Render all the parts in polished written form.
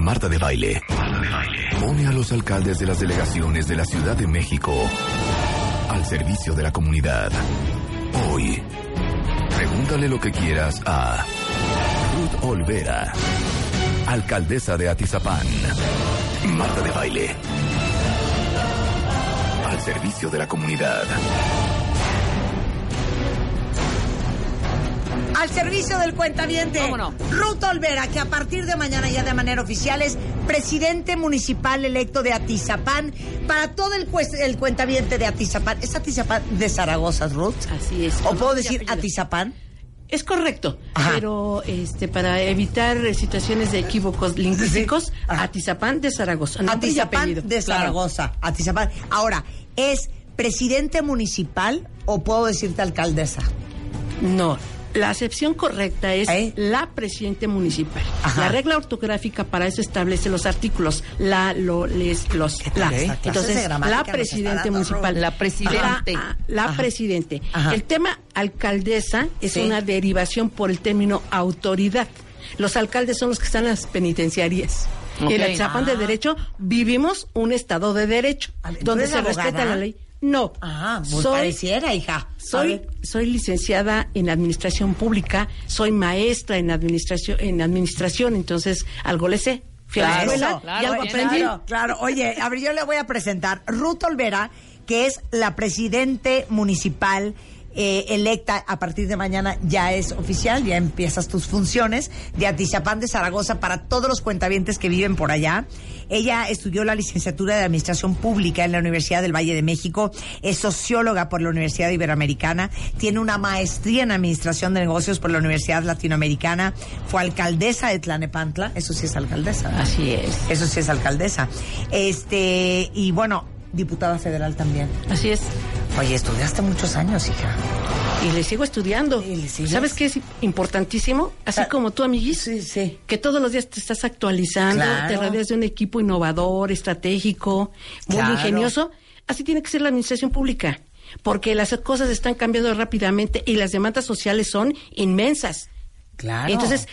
Marta de Baile. Pone a los alcaldes de las delegaciones de la Ciudad de México al servicio de la comunidad. Hoy, pregúntale lo que quieras a Ruth Olvera, alcaldesa de Atizapán. Marta de Baile. Al servicio de la comunidad. Al servicio del cuentaviente. ¿Cómo no? Ruth Olvera, que a partir de mañana ya de manera oficial es presidente municipal electo de Atizapán. Para todo el cuentaviente de Atizapán. ¿Es Atizapán de Zaragoza, Ruth? Así es. ¿O puedo decir Atizapán? Es correcto, Ajá. pero para evitar situaciones de equívocos lingüísticos, Sí. Ajá. Atizapán de Zaragoza. Nombre y Atizapán apellido. de Zaragoza. Claro. Atizapán. Ahora, ¿es presidente municipal o puedo decirte alcaldesa? No. La acepción correcta es la presidente municipal. Ajá. La regla ortográfica para eso establece los artículos la, lo, les, los, la. Entonces, la presidente municipal. La presidente. La presidente. Ajá. El tema alcaldesa es una derivación por el término autoridad. Los alcaldes son los que están en las penitenciarías. Okay. En Atizapán de Derecho vivimos un estado de derecho donde se respeta la ley. No. Pues pareciera, hija. Soy licenciada en administración pública, soy maestra en administración, entonces algo le sé. Fui a la escuela y algo aprendí. Claro. Oye, a ver, yo le voy a presentar Ruth Olvera, que es la presidente municipal electa a partir de mañana, ya es oficial, ya empiezas tus funciones, de Atizapán de Zaragoza, para todos los cuentavientes que viven por allá. Ella estudió la licenciatura de Administración Pública en la Universidad del Valle de México, es socióloga por la Universidad Iberoamericana, tiene una maestría en Administración de Negocios por la Universidad Latinoamericana, fue alcaldesa de Tlalnepantla, eso sí es alcaldesa, ¿no? Así es. Eso sí es alcaldesa. Y bueno, diputada federal también. Así es. Oye, estudiaste muchos años, hija. Y le sigo estudiando. ¿Sabes qué es importantísimo? Así como tú, amiguis, sí. que todos los días te estás actualizando, te rodeas de un equipo innovador, estratégico, muy ingenioso. Así tiene que ser la administración pública, porque las cosas están cambiando rápidamente y las demandas sociales son inmensas. Claro. Entonces,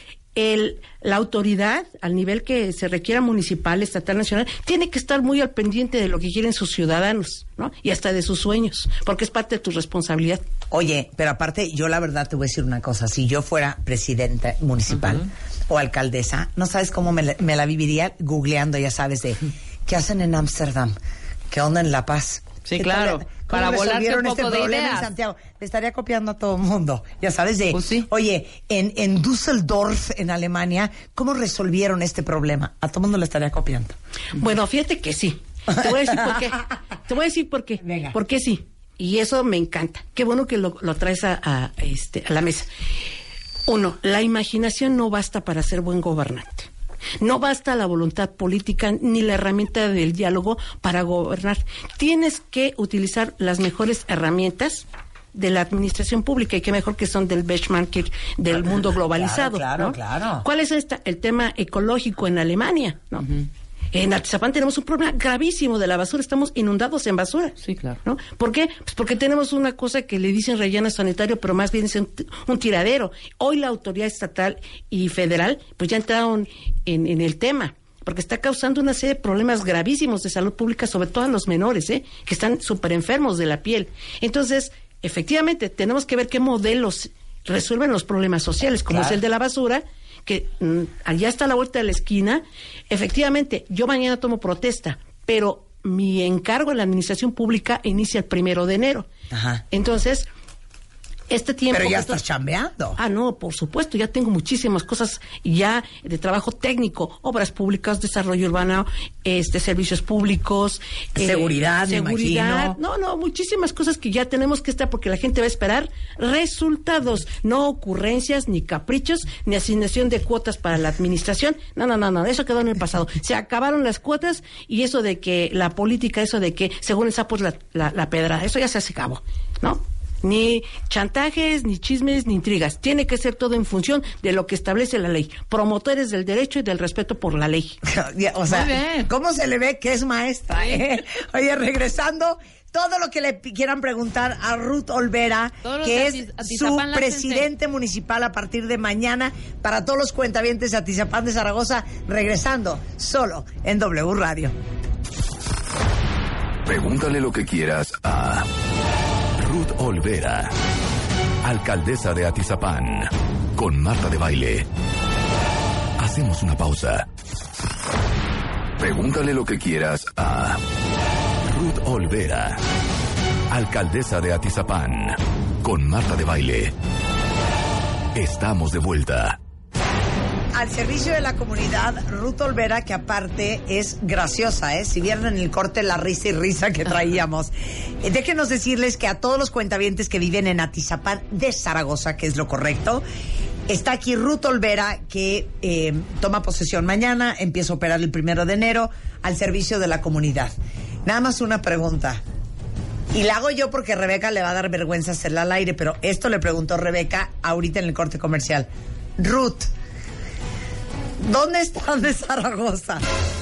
la autoridad, al nivel que se requiera municipal, estatal, nacional, tiene que estar muy al pendiente de lo que quieren sus ciudadanos, ¿no? Y hasta de sus sueños, porque es parte de tu responsabilidad. Oye, pero aparte, yo la verdad te voy a decir una cosa. Si yo fuera presidenta municipal o alcaldesa, no sabes cómo me la viviría googleando, ya sabes, de qué hacen en Ámsterdam, qué onda en La Paz. Sí, claro. Para volarte un poco de ideas. En Santiago. Le estaría copiando a todo el mundo. Ya sabes, Pues sí. Oye, en Düsseldorf, en Alemania, ¿cómo resolvieron este problema? A todo el mundo le estaría copiando. Bueno, fíjate que sí. Te voy a decir por qué. Te voy a decir por qué. Venga. Porque sí. Y eso me encanta. Qué bueno que lo traes a la mesa. Uno, la imaginación no basta para ser buen gobernante. No basta la voluntad política ni la herramienta del diálogo para gobernar. Tienes que utilizar las mejores herramientas de la administración pública, y qué mejor que son del benchmark del mundo globalizado. Claro. ¿Cuál es el tema ecológico en Alemania? ¿No? En Atizapán tenemos un problema gravísimo de la basura, estamos inundados en basura. Sí, claro. ¿No? ¿Por qué? Pues porque tenemos una cosa que le dicen relleno sanitario, pero más bien es un tiradero. Hoy la autoridad estatal y federal pues ya entraron en el tema, porque está causando una serie de problemas gravísimos de salud pública, sobre todo a los menores, que están súper enfermos de la piel. Entonces, efectivamente, tenemos que ver qué modelos resuelven los problemas sociales, como es el de la basura, que allá está a la vuelta de la esquina. Efectivamente, yo mañana tomo protesta, pero mi encargo en la administración pública inicia el 1 de enero. Ajá. Entonces, este tiempo... Pero ya estás chambeando. No, por supuesto, ya tengo muchísimas cosas ya de trabajo técnico, obras públicas, desarrollo urbano, servicios públicos, seguridad, me imagino. No, muchísimas cosas que ya tenemos que estar, porque la gente va a esperar resultados, no ocurrencias, ni caprichos, ni asignación de cuotas para la administración. No, eso quedó en el pasado. Se acabaron las cuotas, y eso de que la política, eso de que según el sapo es la pedra, eso ya se acabó, ¿no? Ni chantajes, ni chismes, ni intrigas. Tiene que ser todo en función de lo que establece la ley. Promotores del derecho y del respeto por la ley. O sea, ¿cómo se le ve que es maestra? Oye, regresando, todo lo que le quieran preguntar a Ruth Olvera, que es su presidente municipal a partir de mañana, para todos los cuentavientes de Atizapán de Zaragoza, regresando solo en W Radio. Pregúntale lo que quieras a Ruth Olvera, alcaldesa de Atizapán, con Marta de Baile. Hacemos una pausa. Pregúntale lo que quieras a Ruth Olvera, alcaldesa de Atizapán, con Marta de Baile. Estamos de vuelta. Al servicio de la comunidad, Ruth Olvera, que aparte es graciosa, ¿eh? Si vieron en el corte la risa y risa que traíamos. Déjenos decirles que a todos los cuentavientes que viven en Atizapán de Zaragoza, que es lo correcto, está aquí Ruth Olvera, que toma posesión mañana, empieza a operar el 1 de enero, al servicio de la comunidad. Nada más una pregunta. Y la hago yo porque Rebeca le va a dar vergüenza hacerla al aire, pero esto le preguntó Rebeca ahorita en el corte comercial. Ruth, ¿dónde están de Zaragoza?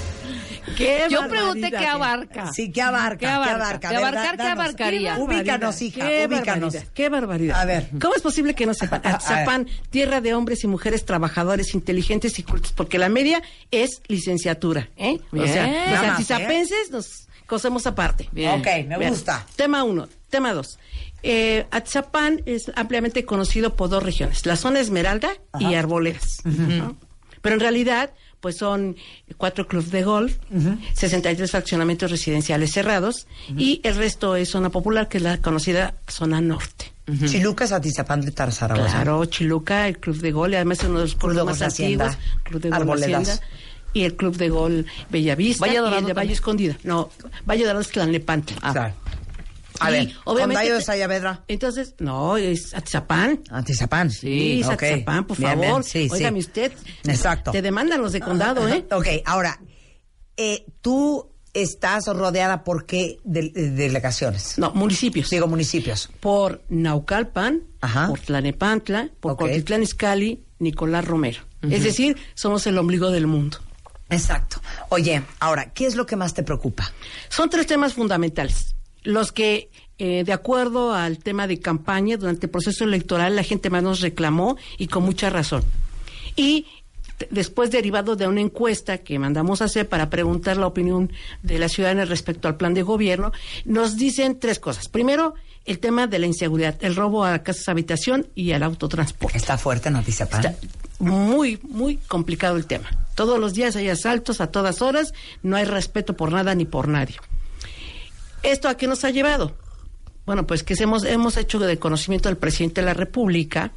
Yo pregunté qué abarca. Sí, ¿qué abarca? ¿Qué abarca? ¿Qué abarcar? ¿Qué abarcaría? Ubícanos, hija, ubícanos. Qué barbaridad. A ver. ¿Cómo es posible que no sepan? Atizapán, tierra de hombres y mujeres trabajadores, inteligentes y cultos, porque la media es licenciatura, ¿eh? Bien. O sea, los Nada más, atizapenses nos cosemos aparte. Bien. Ok, me gusta. Tema 1. Tema 2. Atizapán es ampliamente conocido por 2 regiones, la zona Esmeralda y Arboledas. ¿No? Pero en realidad, pues son 4 clubes de golf, 63 fraccionamientos residenciales cerrados, y el resto es zona popular, que es la conocida zona norte. Chiluca es Atizapán de Zaragoza. Claro, Chiluca, el club de golf, y además es uno de los clubes más antiguos, Club de Golf Arboledas. Hacienda, y el club de golf Bellavista, y el de Valle Escondida. No, Valle Dorado es Tlalnepantla. Claro. A ver, Condado de Sayavedra. Entonces, no, es Atizapán. Atizapán. Sí, es Atizapán, por favor. Bien, sí, óigame usted. Exacto. Te demandan los de condado, ¿eh? Ok, ahora, tú estás rodeada por qué delegaciones. No, municipios. Digo municipios. Por Naucalpan, por Tlalnepantla, por Cuautitlán Izcalli, Nicolás Romero. Es decir, somos el ombligo del mundo. Exacto. Oye, ahora, ¿qué es lo que más te preocupa? Son 3 temas fundamentales. Los que, de acuerdo al tema de campaña, durante el proceso electoral, la gente más nos reclamó, y con mucha razón. Y después, derivado de una encuesta que mandamos a hacer para preguntar la opinión de la ciudadana respecto al plan de gobierno, nos dicen 3 cosas. Primero, el tema de la inseguridad, el robo a casas habitación y al autotransporte. Está fuerte en Atizapán. Está muy, muy complicado el tema. Todos los días hay asaltos a todas horas, no hay respeto por nada ni por nadie. ¿Esto a qué nos ha llevado? Bueno, pues que hemos hecho de conocimiento del presidente de la República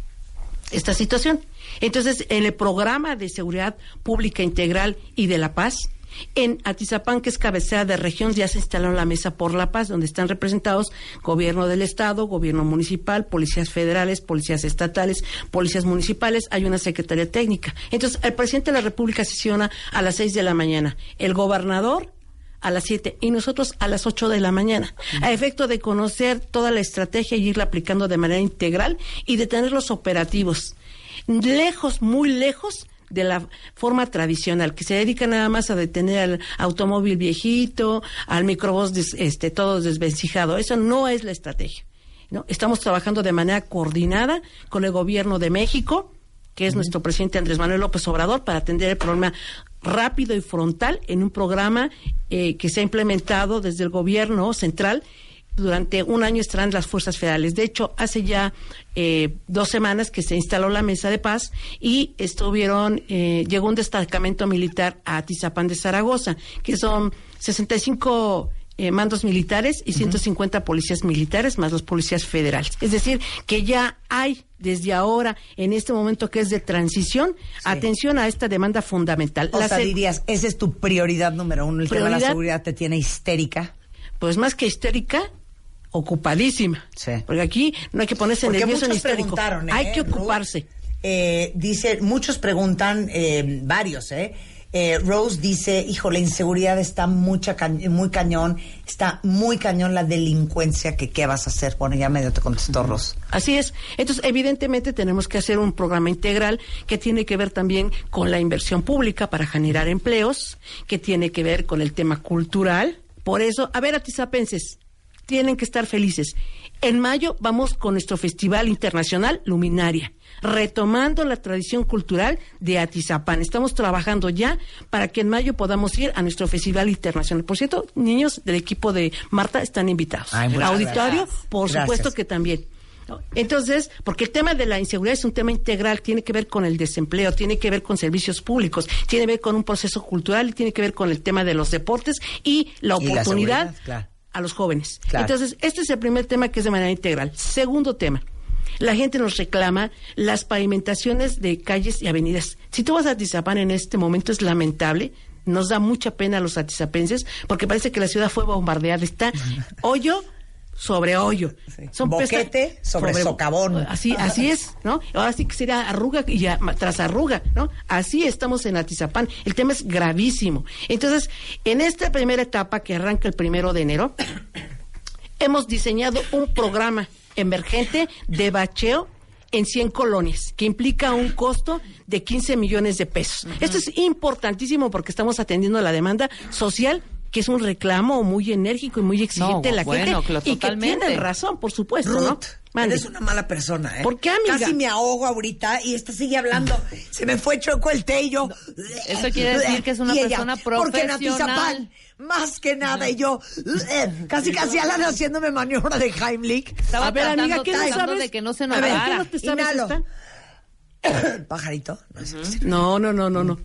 esta situación. Entonces, en el programa de seguridad pública integral y de la paz, en Atizapán, que es cabecera de región, ya se instaló la Mesa por la Paz, donde están representados gobierno del Estado, gobierno municipal, policías federales, policías estatales, policías municipales, hay una secretaría técnica. Entonces, el presidente de la República sesiona a las 6 de la mañana, el gobernador a las 7 y nosotros a las 8 de la mañana, a efecto de conocer toda la estrategia y irla aplicando de manera integral y de tener los operativos lejos, muy lejos de la forma tradicional, que se dedica nada más a detener al automóvil viejito, al microbús todo desvencijado. Eso no es la estrategia, ¿no? Estamos trabajando de manera coordinada con el gobierno de México, que es nuestro presidente Andrés Manuel López Obrador, para atender el problema rápido y frontal en un programa que se ha implementado desde el gobierno central. Durante un año estarán las fuerzas federales. De hecho, hace ya 2 semanas que se instaló la Mesa de Paz y llegó un destacamento militar a Atizapán de Zaragoza, que son 65 mandos militares y 150 policías militares más los policías federales. Es decir, que ya hay desde ahora, en este momento que es de transición, atención a esta demanda fundamental. O sea, dirías, esa es tu prioridad número 1, el tema de la seguridad te tiene histérica. Pues más que histérica, ocupadísima. Sí. Porque aquí no hay que ponerse nervioso ni histérico. Hay que ocuparse. Dice, muchos preguntan, varios, Rose dice, hijo, la inseguridad está muy cañón, está muy cañón la delincuencia, que qué vas a hacer. Bueno, ya medio te contestó Rose. Así es. Entonces, evidentemente tenemos que hacer un programa integral que tiene que ver también con la inversión pública para generar empleos, que tiene que ver con el tema cultural. Por eso, a ver, atizapenses, tienen que estar felices. En mayo vamos con nuestro Festival Internacional Luminaria, retomando la tradición cultural de Atizapán. Estamos trabajando ya para que en mayo podamos ir a nuestro Festival Internacional. Por cierto, niños del equipo de Marta están invitados. Auditorio, gracias. Por supuesto que también. Entonces, porque el tema de la inseguridad es un tema integral, tiene que ver con el desempleo, tiene que ver con servicios públicos, tiene que ver con un proceso cultural y tiene que ver con el tema de los deportes y la oportunidad a los jóvenes. Claro. Entonces, este es el primer tema, que es de manera integral. Segundo tema, la gente nos reclama las pavimentaciones de calles y avenidas. Si tú vas a Atizapán en este momento, es lamentable, nos da mucha pena a los atizapenses, porque parece que la ciudad fue bombardeada, está hoyo sobre hoyo. Sí. Son boquete sobre socavón. Así es, ¿no? Ahora sí que sería arruga y tras arruga, ¿no? Así estamos en Atizapán. El tema es gravísimo. Entonces, en esta primera etapa que arranca el 1 de enero, hemos diseñado un programa emergente de bacheo en 100 colonias, que implica un costo de 15 millones de pesos. Esto es importantísimo porque estamos atendiendo la demanda social, que es un reclamo muy enérgico y muy exigente de la gente, y que tienen razón, por supuesto, Ruth, ¿no? Eres una mala persona, ¿eh? ¿Por qué, amiga? Casi me ahogo ahorita y esta sigue hablando. Se me fue choco el tello. Eso quiere decir que es una persona profesional. Porque en Atizapán, más que nada, y yo casi Alan haciéndome maniobra de Heimlich. Estaba amiga, ¿qué no sabes? De que no se notara. Inhalo. ¿Pajarito? No.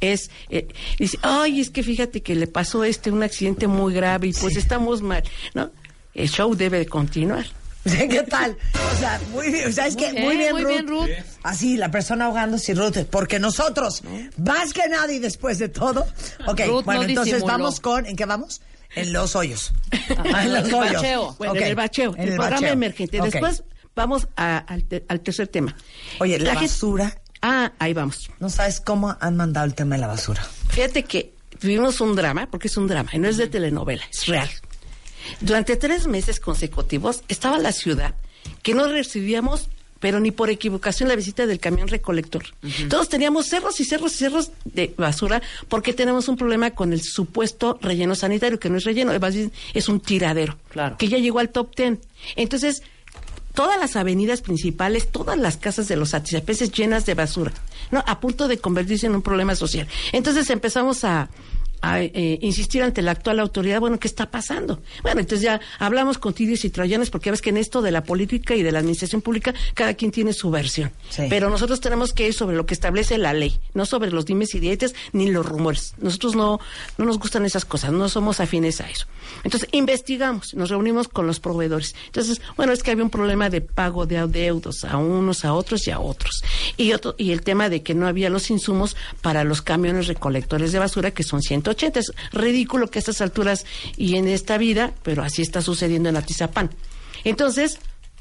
Dice, ay, es que fíjate que le pasó un accidente muy grave y pues estamos mal, ¿no? El show debe de continuar. ¿Qué tal? O sea, muy bien, muy bien, Ruth. Así, la persona ahogándose, Ruth, porque nosotros, más que nada y después de todo. Ok, Ruth, bueno, entonces vamos ¿en qué vamos? En los hoyos. En los hoyos. Bacheo. Bueno, en el bacheo, el programa emergente. Okay. Después vamos al tercer tema. Oye, la basura. Ahí vamos. No sabes cómo han mandado el tema de la basura. Fíjate que tuvimos un drama, porque es un drama, y no es de telenovela, es real. Durante 3 meses consecutivos estaba la ciudad que no recibíamos, pero ni por equivocación, la visita del camión recolector. Todos teníamos cerros y cerros y cerros de basura, porque tenemos un problema con el supuesto relleno sanitario, que no es relleno, es un tiradero, que ya llegó al top 10. Entonces, todas las avenidas principales, todas las casas de los atizapenses llenas de basura, ¿no? A punto de convertirse en un problema social. Entonces empezamos a insistir ante la actual autoridad, bueno, ¿qué está pasando? Bueno, entonces ya hablamos con tirios y troyanos, porque ves que en esto de la política y de la administración pública, cada quien tiene su versión. Sí. Pero nosotros tenemos que ir sobre lo que establece la ley, no sobre los dimes y diretes ni los rumores. Nosotros no nos gustan esas cosas, no somos afines a eso. Entonces investigamos, nos reunimos con los proveedores. Entonces, bueno, es que había un problema de pago de adeudos a unos, a otros y a otros. Y el tema de que no había los insumos para los camiones recolectores de basura, que son 180. Es ridículo que a estas alturas y en esta vida, pero así está sucediendo en Atizapán. Entonces,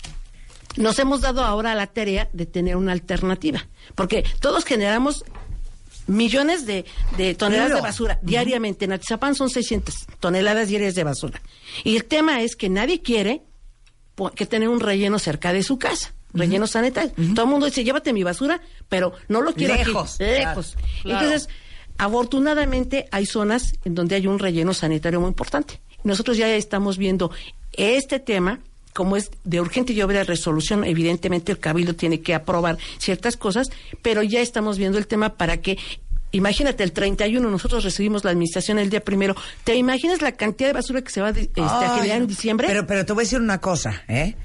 nos hemos dado ahora la tarea de tener una alternativa, porque todos generamos millones de toneladas de basura diariamente. En Atizapán son 600 toneladas diarias de basura. Y el tema es que nadie quiere que tener un relleno cerca de su casa. Relleno sanitario. Todo el mundo dice, llévate mi basura, pero no lo quiero lejos. Claro. Entonces, afortunadamente hay zonas en donde hay un relleno sanitario muy importante. Nosotros ya estamos viendo este tema, como es de urgente y obvia resolución. Evidentemente el Cabildo tiene que aprobar ciertas cosas, pero ya estamos viendo el tema para que, imagínate, el 31 nosotros recibimos la administración el día 1. ¿Te imaginas la cantidad de basura que se va a generar en diciembre? Pero te voy a decir una cosa,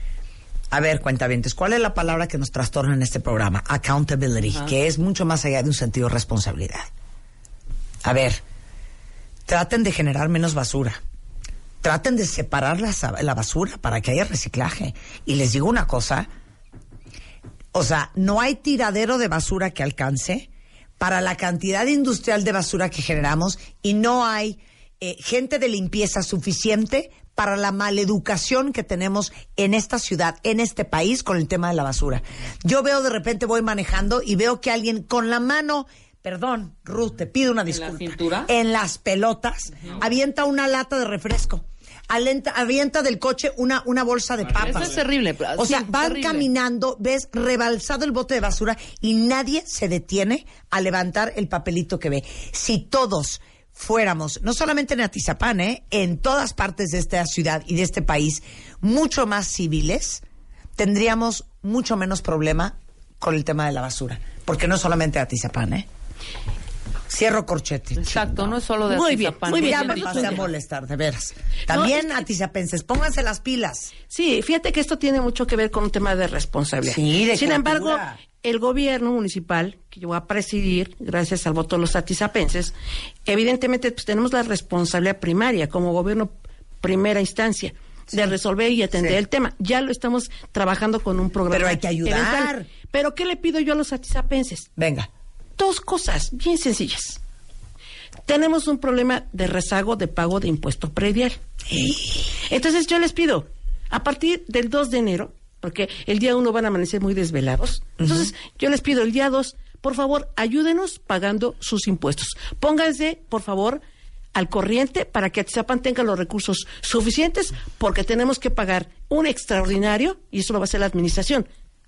A ver, cuentavientes, ¿cuál es la palabra que nos trastorna en este programa? Accountability, que es mucho más allá de un sentido de responsabilidad. A ver, traten de generar menos basura. Traten de separar la basura para que haya reciclaje. Y les digo una cosa, o sea, no hay tiradero de basura que alcance para la cantidad industrial de basura que generamos, y no hay gente de limpieza suficiente para la maleducación que tenemos en esta ciudad, en este país, con el tema de la basura. Yo veo, de repente voy manejando y veo que alguien con la mano perdón, Ruth, te pido una disculpa. ¿En la cintura? En las pelotas, avienta una lata de refresco. Avienta del coche una bolsa de papas. Eso es terrible. O sea, van caminando, ves rebalsado el bote de basura y nadie se detiene a levantar el papelito que ve. Si todos fuéramos, no solamente en Atizapán, en todas partes de esta ciudad y de este país, mucho más civiles, tendríamos mucho menos problema con el tema de la basura. Porque no solamente Atizapán, Cierro corchete. Exacto, no es solo de Atizapán. Muy bien, ya me pasé a molestar, de veras. También atizapenses, pónganse las pilas. Sí, fíjate que esto tiene mucho que ver con un tema de responsabilidad. Sí, de Sin cultura. embargo, el gobierno municipal, que yo voy a presidir, gracias al voto de los atizapenses, evidentemente pues, tenemos la responsabilidad primaria como gobierno primera instancia de resolver y atender el tema. Ya lo estamos trabajando con un programa. Pero hay que ayudar. Eventual. Pero ¿qué le pido yo a los atizapenses? Venga. 2 cosas bien sencillas. Tenemos un problema de rezago de pago de impuesto predial. Entonces yo les pido, a partir del 2 de enero, porque el día 1 van a amanecer muy desvelados, entonces yo les pido el día 2, por favor, ayúdenos pagando sus impuestos. Pónganse, por favor, al corriente para que Atizapán tenga los recursos suficientes, porque tenemos que pagar un extraordinario, y eso lo va a hacer la administración,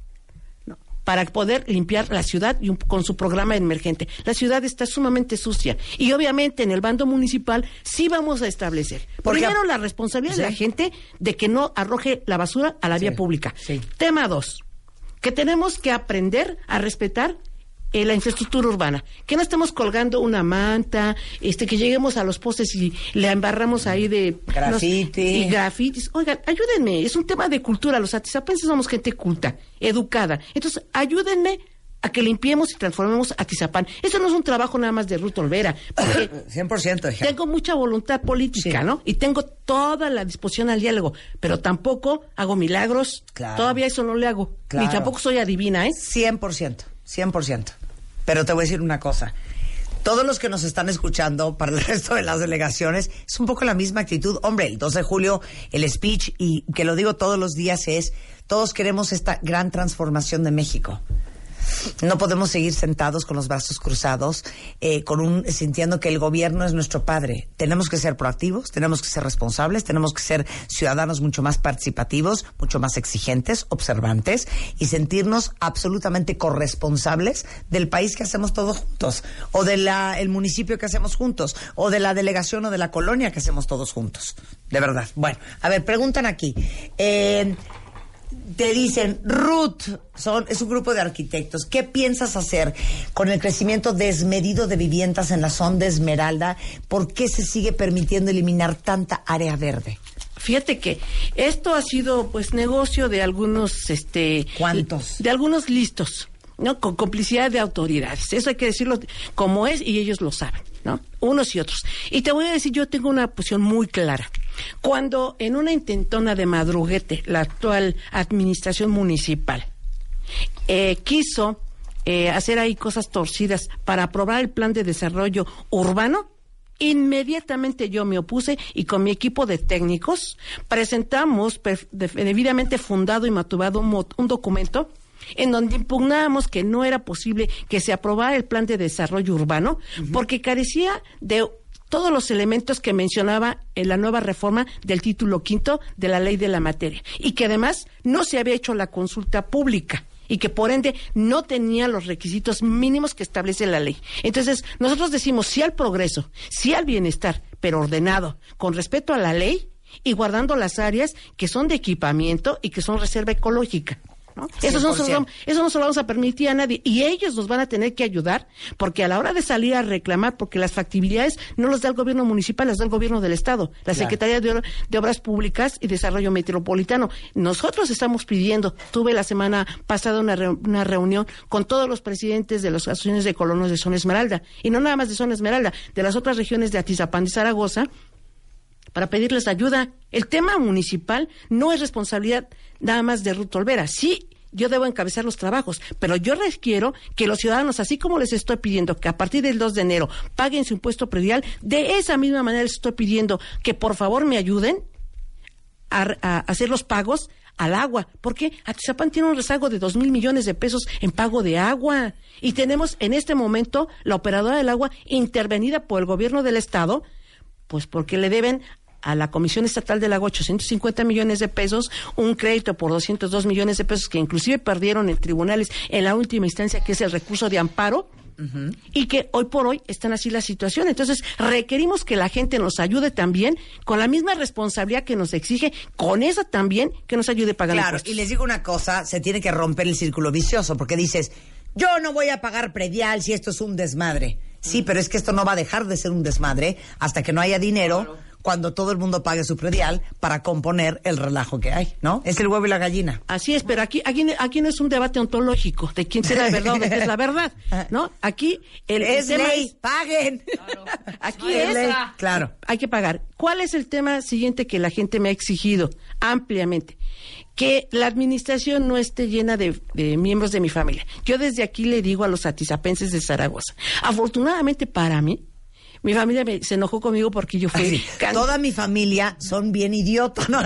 para poder limpiar la ciudad con su programa emergente. La ciudad está sumamente sucia y obviamente en el bando municipal sí vamos a establecer primero la responsabilidad de la gente de que no arroje la basura a la vía pública. Tema 2, que tenemos que aprender a respetar la infraestructura urbana, que no estemos colgando una manta, que lleguemos a los postes y le embarramos ahí de grafitis. Oigan, ayúdenme, es un tema de cultura, los atizapenses somos gente culta, educada, entonces ayúdenme a que limpiemos y transformemos Atizapán. Eso no es un trabajo nada más de Ruth Olvera, porque 100%, tengo mucha voluntad política, ¿no? Y tengo toda la disposición al diálogo, pero tampoco hago milagros, todavía eso no le hago, ni tampoco soy adivina, 100%. Pero te voy a decir una cosa. Todos los que nos están escuchando para el resto de las delegaciones, es un poco la misma actitud. Hombre, el 2 de julio, el speech, y que lo digo todos los días, es: todos queremos esta gran transformación de México. No podemos seguir sentados con los brazos cruzados, sintiendo que el gobierno es nuestro padre. Tenemos que ser proactivos, tenemos que ser responsables, tenemos que ser ciudadanos mucho más participativos, mucho más exigentes, observantes, y sentirnos absolutamente corresponsables del país que hacemos todos juntos, o de el municipio que hacemos juntos, o de la delegación o de la colonia que hacemos todos juntos. De verdad. Bueno, a ver, preguntan aquí. Te dicen, Ruth, es un grupo de arquitectos, ¿qué piensas hacer con el crecimiento desmedido de viviendas en la zona de Esmeralda? ¿Por qué se sigue permitiendo eliminar tanta área verde? Fíjate que esto ha sido pues negocio de algunos ¿cuántos? De algunos listos, ¿no? Con complicidad de autoridades. Eso hay que decirlo como es y ellos lo saben, ¿no? Unos y otros. Y te voy a decir, yo tengo una posición muy clara. Cuando en una intentona de madruguete la actual administración municipal quiso hacer ahí cosas torcidas para aprobar el plan de desarrollo urbano, inmediatamente yo me opuse y con mi equipo de técnicos presentamos debidamente fundado y motivado un documento en donde impugnábamos que no era posible que se aprobara el plan de desarrollo urbano porque carecía de todos los elementos que mencionaba en la nueva reforma del título 5 de la ley de la materia y que además no se había hecho la consulta pública y que por ende no tenía los requisitos mínimos que establece la ley. Entonces, nosotros decimos sí al progreso, sí al bienestar, pero ordenado, con respeto a la ley y guardando las áreas que son de equipamiento y que son reserva ecológica, ¿no? Eso no se lo vamos a permitir a nadie y ellos nos van a tener que ayudar porque a la hora de salir a reclamar, porque las factibilidades no las da el gobierno municipal, las da el gobierno del estado, la Secretaría de Obras Públicas y Desarrollo Metropolitano. Nosotros estamos pidiendo, tuve la semana pasada una reunión con todos los presidentes de las asociaciones de colonos de Zona Esmeralda y no nada más de Zona Esmeralda, de las otras regiones de Atizapán y Zaragoza, para pedirles ayuda. El tema municipal no es responsabilidad nada más de Ruth Olvera. Sí, yo debo encabezar los trabajos, pero yo requiero que los ciudadanos, así como les estoy pidiendo que a partir del 2 de enero paguen su impuesto predial, de esa misma manera les estoy pidiendo que por favor me ayuden a hacer los pagos al agua. ¿Por qué? Atizapán tiene un rezago de 2,000 millones de pesos en pago de agua. Y tenemos en este momento la operadora del agua intervenida por el gobierno del estado, pues porque le deben a la Comisión Estatal del Agua 850 millones de pesos, un crédito por 202 millones de pesos que inclusive perdieron en tribunales en la última instancia, que es el recurso de amparo. Y que hoy por hoy están así la situación. Entonces requerimos que la gente nos ayude también con la misma responsabilidad que nos exige, con esa también que nos ayude pagando impuestos. Y les digo una cosa, se tiene que romper el círculo vicioso, porque dices, yo no voy a pagar predial si esto es un desmadre. Sí, pero es que esto no va a dejar de ser un desmadre hasta que no haya dinero, cuando todo el mundo pague su predial para componer el relajo que hay, ¿no? Es el huevo y la gallina. Así es, pero aquí no es un debate ontológico de quién será la verdad o de qué es la verdad, ¿no? Aquí es ley, paguen. Claro. Aquí es ley, claro. Hay que pagar. ¿Cuál es el tema siguiente que la gente me ha exigido ampliamente? Que la administración no esté llena de miembros de mi familia. Yo desde aquí le digo a los atizapenses de Zaragoza, afortunadamente para mí, mi familia se enojó conmigo porque yo fui... Toda mi familia son bien idiotas, ¿no?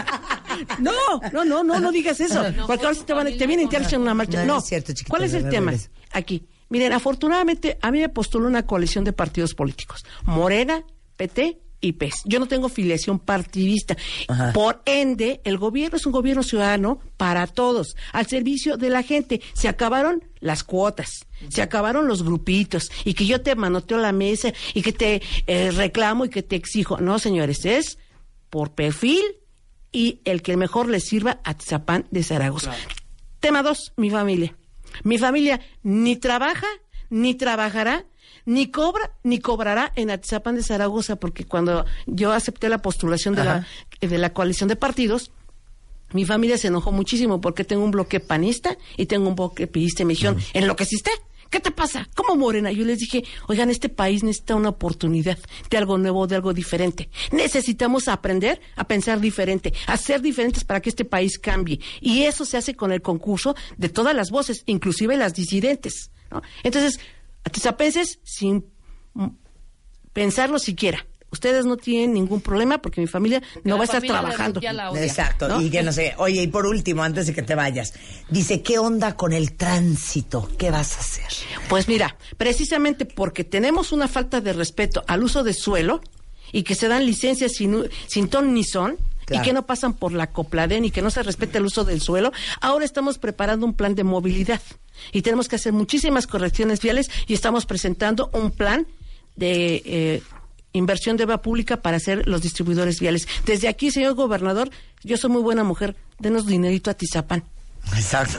No digas eso. Porque ahora te vienen y te hacen una marcha. No, es cierto, chiquita, ¿cuál es el tema? Aquí. Miren, afortunadamente a mí me postuló una coalición de partidos políticos. Morena, PT y PES. Yo no tengo filiación partidista. Ajá. Por ende, el gobierno es un gobierno ciudadano para todos, al servicio de la gente. Se acabaron las cuotas, se acabaron los grupitos, y que yo te manoteo la mesa, y que te reclamo y que te exijo. No, señores, es por perfil y el que mejor les sirva a Atizapán de Zaragoza. Claro. Tema 2, mi familia. Mi familia ni trabaja, ni trabajará, ni cobra, ni cobrará en Atizapán de Zaragoza, porque cuando yo acepté la postulación de la coalición de partidos, mi familia se enojó muchísimo porque tengo un bloque panista y tengo un bloque priista y me dijeron, ¿enloqueciste? ¿Qué te pasa? ¿Cómo Morena? Yo les dije, oigan, este país necesita una oportunidad de algo nuevo, de algo diferente. Necesitamos aprender a pensar diferente, a ser diferentes para que este país cambie. Y eso se hace con el concurso de todas las voces, inclusive las disidentes, ¿no? Entonces, atizapenses, sin pensarlo siquiera, ustedes no tienen ningún problema porque mi familia no va a estar trabajando. Exacto, ¿no? Y que no sé. Oye, y por último, antes de que te vayas, dice, ¿qué onda con el tránsito? ¿Qué vas a hacer? Pues mira, precisamente porque tenemos una falta de respeto al uso de suelo y que se dan licencias sin ton ni son, claro, y que no pasan por la Copladen y que no se respeta el uso del suelo, ahora estamos preparando un plan de movilidad y tenemos que hacer muchísimas correcciones viales y estamos presentando un plan de inversión de obra pública para hacer los distribuidores viales. Desde aquí, señor gobernador, yo soy muy buena mujer, denos dinerito a Atizapán. Exacto.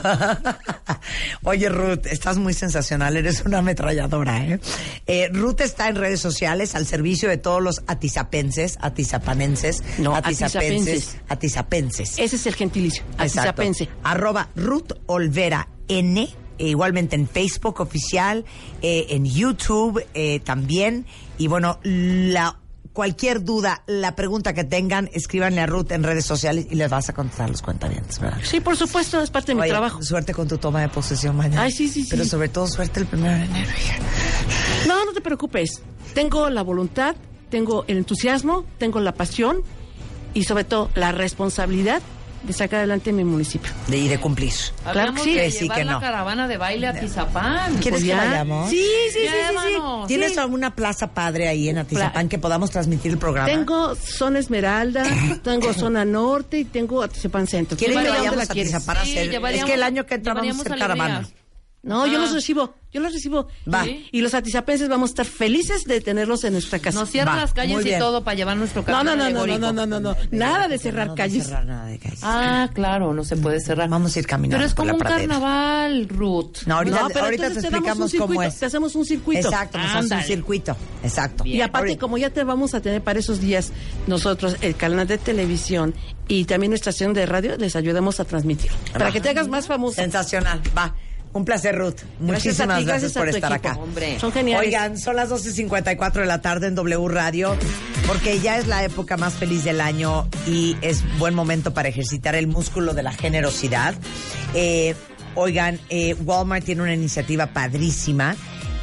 Oye, Ruth, estás muy sensacional, eres una ametralladora, ¿eh? Ruth está en redes sociales al servicio de todos los atizapenses, atizapanenses, no, atizapenses. Ese es el gentilicio, atizapense. @Ruth Olvera N, igualmente en Facebook oficial, en YouTube también. Y bueno, cualquier duda, la pregunta que tengan, escríbanle a Ruth en redes sociales y les vas a contestar los cuentavientes, ¿verdad? Sí, por supuesto, es parte de mi trabajo. Suerte con tu toma de posesión mañana. Ay, sí. Pero sobre todo suerte el 1 de enero. No te preocupes. Tengo la voluntad, tengo el entusiasmo, tengo la pasión y sobre todo la responsabilidad de sacar adelante mi municipio. Y de cumplir. Claro que sí. De llevar la caravana de baile a Atizapán. ¿Quieres que vayamos? Sí. ¿Tienes alguna plaza padre ahí en Atizapán que podamos transmitir el programa? Tengo zona Esmeralda, tengo zona norte y tengo Atizapán Centro. ¿Quieres que vayamos a Atizapán a hacer? Es que el año que entra vamos a hacer caravana. No, yo los recibo. Va. ¿Sí? Y los atizapenses vamos a estar felices de tenerlos en nuestra casa. Nos cierran las calles y todo para llevar nuestro camión. No. Nada de cerrar calles. No cerrar nada de calles. Ah, claro, no se puede cerrar. Vamos a ir caminando. Pero es como un carnaval, Ruth. No, ahorita te explicamos cómo es. Te hacemos un circuito. Exacto, nos hace un circuito. Exacto. Bien. Y aparte, como ya te vamos a tener para esos días nosotros el canal de televisión y también nuestra estación de radio, les ayudamos a transmitir. Para que te hagas más famosa. Sensacional. Va. Un placer, Ruth. Muchísimas gracias por estar acá. Hombre. Son geniales. Oigan, son las 12:54 de la tarde en W Radio, porque ya es la época más feliz del año y es buen momento para ejercitar el músculo de la generosidad. Oigan, Walmart tiene una iniciativa padrísima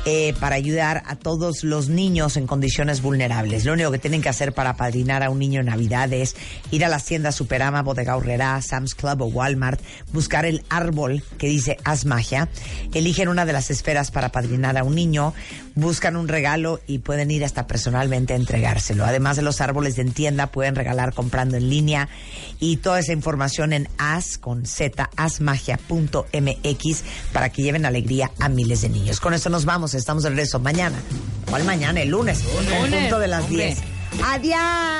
para ayudar a todos los niños en condiciones vulnerables. Lo único que tienen que hacer para apadrinar a un niño en Navidad es ir a las tiendas Superama, Bodega Aurrerá, Sam's Club o Walmart, buscar el árbol que dice Haz Magia, eligen una de las esferas para apadrinar a un niño, buscan un regalo y pueden ir hasta personalmente a entregárselo. Además de los árboles de en tienda, pueden regalar comprando en línea, y toda esa información en hazmagia.mx para que lleven alegría a miles de niños. Con esto nos vamos, estamos de regreso mañana. ¿Cuál mañana? El lunes, en punto de las 10. ¡Adiós!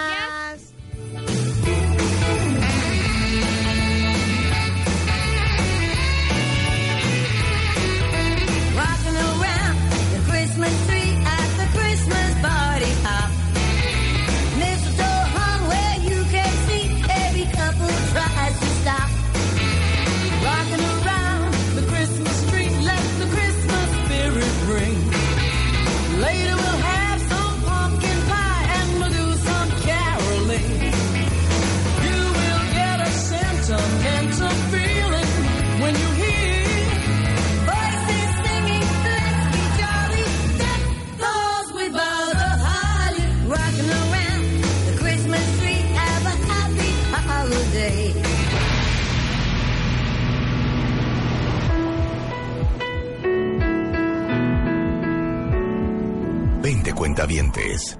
Cuentavientes.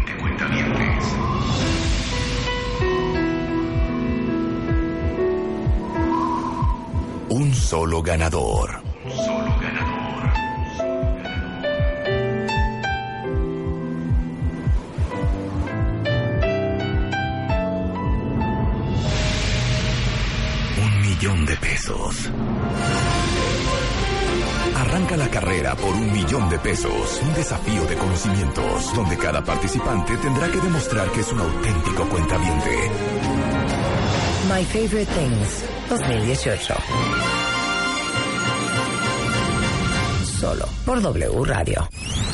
Un solo ganador. $1,000,000 de pesos. Arranca la carrera por $1,000,000 de pesos. Un desafío de conocimientos, donde cada participante tendrá que demostrar que es un auténtico cuentaviente. My Favorite Things 2018. Solo por W Radio.